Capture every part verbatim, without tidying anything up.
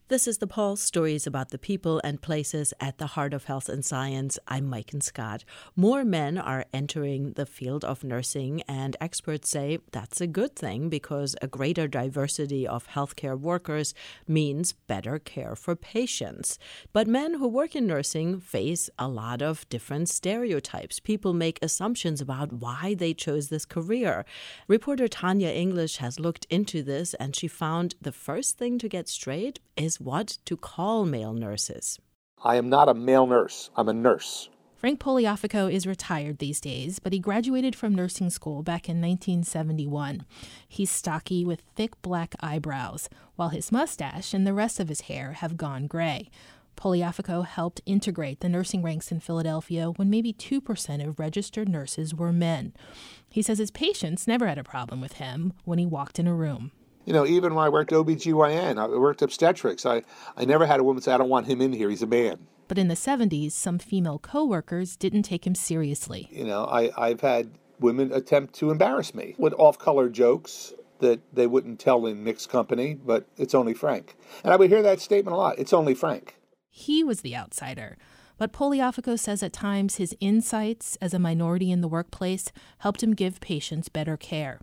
This is The Pulse, stories about the people and places at the heart of health and science. I'm Maiken Scott. More men are entering the field of nursing, and experts say that's a good thing because a greater diversity of healthcare workers means better care for patients. But men who work in nursing face a lot of different stereotypes. People make assumptions about why they chose this career. Reporter Tanya English has looked into this, and she found the first thing to get straight is what to call male nurses. I am not a male nurse. I'm a nurse. Frank Poliafico is retired these days, but he graduated from nursing school back in nineteen seventy-one. He's stocky with thick black eyebrows, while his mustache and the rest of his hair have gone gray. Poliafico helped integrate the nursing ranks in Philadelphia when maybe two percent of registered nurses were men. He says his patients never had a problem with him when he walked in a room. You know, even when I worked O B G Y N, I worked obstetrics, I, I never had a woman say, I don't want him in here, he's a man. But in the seventies, some female coworkers didn't take him seriously. You know, I, I've had women attempt to embarrass me with off-color jokes that they wouldn't tell in mixed company, but it's only Frank. And I would hear that statement a lot, it's only Frank. He was the outsider. But Poliafico says at times his insights as a minority in the workplace helped him give patients better care.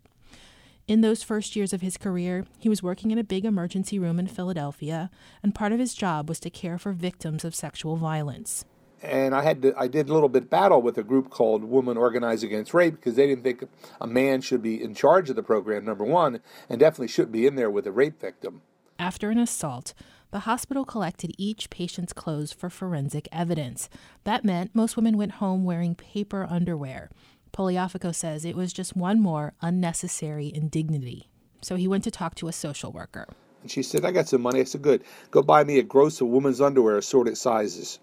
In those first years of his career, he was working in a big emergency room in Philadelphia, and part of his job was to care for victims of sexual violence. And I had to, I did a little bit battle with a group called Women Organized Against Rape because they didn't think a man should be in charge of the program, number one, and definitely shouldn't be in there with a rape victim. After an assault, the hospital collected each patient's clothes for forensic evidence. That meant most women went home wearing paper underwear. Poliafico says it was just one more unnecessary indignity. So he went to talk to a social worker. And she said, I got some money. I said, good. Go buy me a gross of women's underwear, assorted sizes.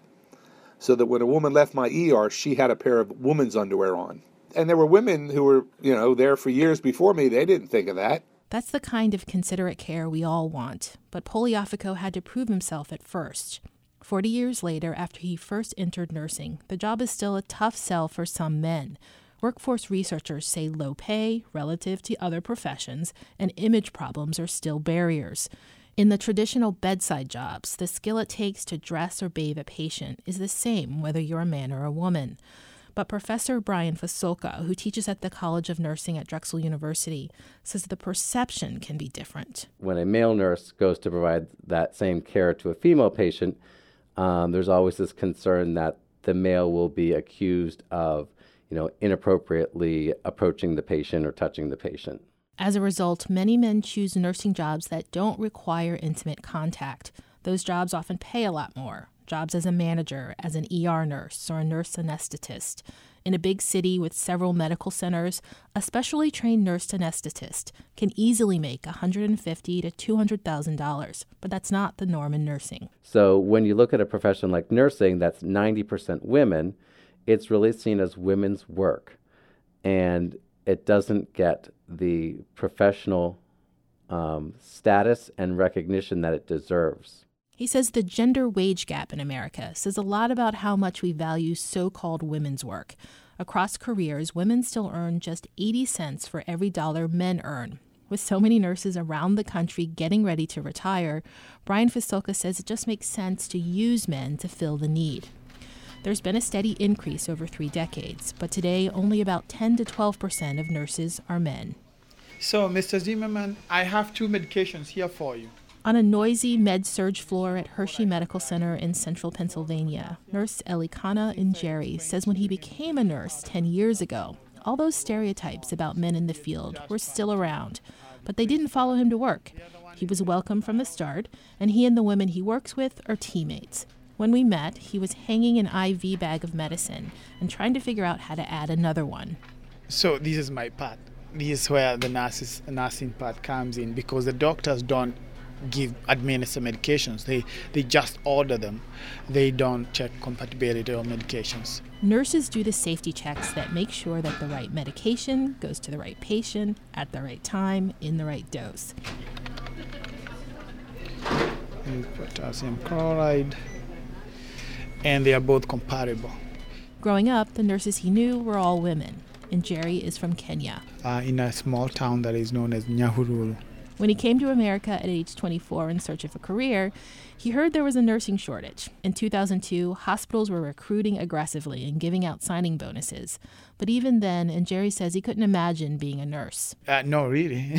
So that when a woman left my E R, she had a pair of women's underwear on. And there were women who were, you know, there for years before me. They didn't think of that. That's the kind of considerate care we all want. But Poliafico had to prove himself at first. Forty years later, after he first entered nursing, the job is still a tough sell for some men. Workforce researchers say low pay relative to other professions and image problems are still barriers. In the traditional bedside jobs, the skill it takes to dress or bathe a patient is the same whether you're a man or a woman. But Professor Brian Fasolka, who teaches at the College of Nursing at Drexel University, says the perception can be different. When a male nurse goes to provide that same care to a female patient, um, there's always this concern that the male will be accused of you know, inappropriately approaching the patient or touching the patient. As a result, many men choose nursing jobs that don't require intimate contact. Those jobs often pay a lot more. Jobs as a manager, as an E R nurse, or a nurse anesthetist. In a big city with several medical centers, a specially trained nurse anesthetist can easily make one hundred fifty thousand to two hundred thousand dollars, but that's not the norm in nursing. So when you look at a profession like nursing that's ninety percent women, it's really seen as women's work, and it doesn't get the professional um, status and recognition that it deserves. He says the gender wage gap in America says a lot about how much we value so-called women's work. Across careers, women still earn just eighty cents for every dollar men earn. With so many nurses around the country getting ready to retire, Brian Fasolka says it just makes sense to use men to fill the need. There's been a steady increase over three decades, but today only about ten to twelve percent of nurses are men. So, Mister Zimmerman, I have two medications here for you. On a noisy med-surg floor at Hershey Medical Center in central Pennsylvania, Nurse Elikana Njeri says when he became a nurse ten years ago, all those stereotypes about men in the field were still around, but they didn't follow him to work. He was welcome from the start, and he and the women he works with are teammates. When we met, he was hanging an I V bag of medicine and trying to figure out how to add another one. So this is my part. This is where the nurses, nursing part comes in, because the doctors don't give administer medications. They they just order them. They don't check compatibility of medications. Nurses do the safety checks that make sure that the right medication goes to the right patient at the right time in the right dose. And potassium chloride. And they are both compatible. Growing up, the nurses he knew were all women, and Jerry is from Kenya. Uh, in a small town that is known as Nyahururu. When he came to America at age twenty-four in search of a career, he heard there was a nursing shortage. In two thousand two, hospitals were recruiting aggressively and giving out signing bonuses. But even then, Njeri says he couldn't imagine being a nurse. Uh, no, really.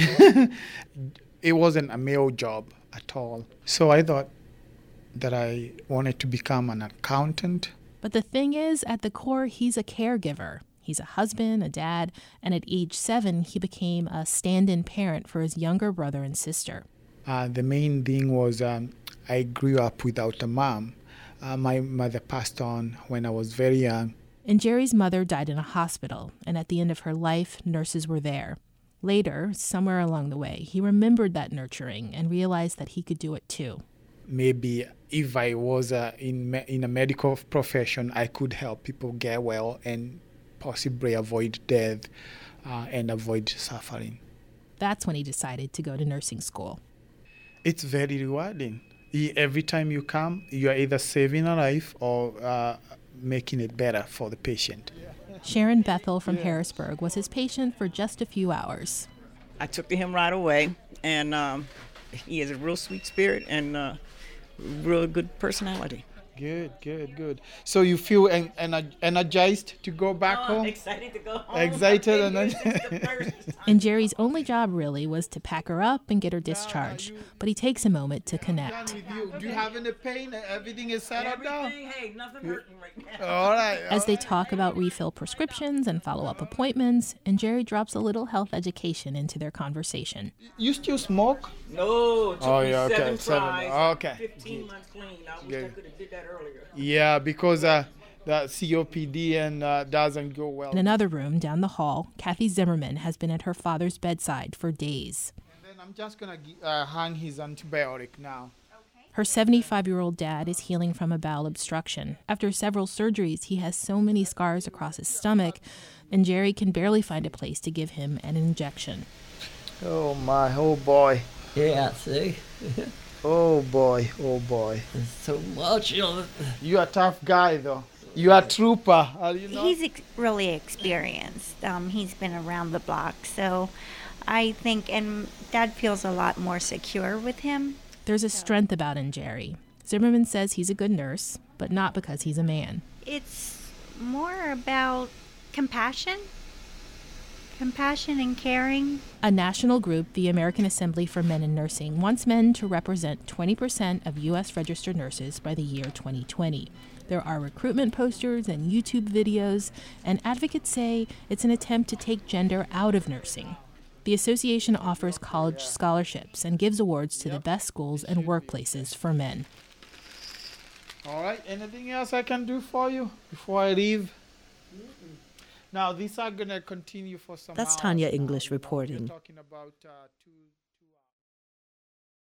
It wasn't a male job at all. So I thought that I wanted to become an accountant. But the thing is, at the core, he's a caregiver. He's a husband, a dad, and at age seven, he became a stand-in parent for his younger brother and sister. Uh, the main thing was um, I grew up without a mom. Uh, my mother passed on when I was very young. Njeri's mother died in a hospital, and at the end of her life, nurses were there. Later, somewhere along the way, he remembered that nurturing and realized that he could do it too. Maybe if I was uh, in me- in a medical profession, I could help people get well and possibly avoid death uh, and avoid suffering. That's when he decided to go to nursing school. It's very rewarding. E- Every time you come, you are either saving a life or uh, making it better for the patient. Sharon Bethel from Harrisburg was his patient for just a few hours. I took to him right away, and um, he has a real sweet spirit and uh, real good personality. Good, good, good. So you feel en- en- energized to go back Oh, home? I'm excited to go home. Excited and I've then- been here since the first time. And Njeri's only job really was to pack her up and get her discharged, but he takes a moment to connect. With you. Do you have any pain? Everything is settled down? Everything, hey, nothing hurting right now. All right. As they talk about refill prescriptions and follow-up appointments, Njeri drops a little health education into their conversation. You still smoke? No, it took Oh, me yeah, okay, seven seven. tries, Okay. fifteen months clean. I wish I Good. could have did that earlier. Yeah, because uh, that C O P D and uh, doesn't go well. In another room down the hall, Kathy Zimmerman has been at her father's bedside for days. And then I'm just gonna gi- uh, hang his antibiotic now. Her seventy-five-year-old dad is healing from a bowel obstruction. After several surgeries, he has so many scars across his stomach, and Njeri can barely find a place to give him an injection. Oh my, oh boy. Yeah, see? Oh boy, oh boy. There's so much of it. You're a tough guy though. You're a trooper, are you not? He's ex- really experienced. Um, he's been around the block, so I think, and Dad feels a lot more secure with him. There's a strength about Njeri. Zimmerman says he's a good nurse, but not because he's a man. It's more about compassion, compassion and caring. A national group, the American Assembly for Men in Nursing, wants men to represent twenty percent of U S registered nurses by the year twenty twenty. There are recruitment posters and YouTube videos, and advocates say it's an attempt to take gender out of nursing. The association offers college scholarships and gives awards to the best schools and workplaces for men. All right, anything else I can do for you before I leave? Now, these are going to continue for some That's hours Tanya now. English You know, we're reporting. talking about, uh, two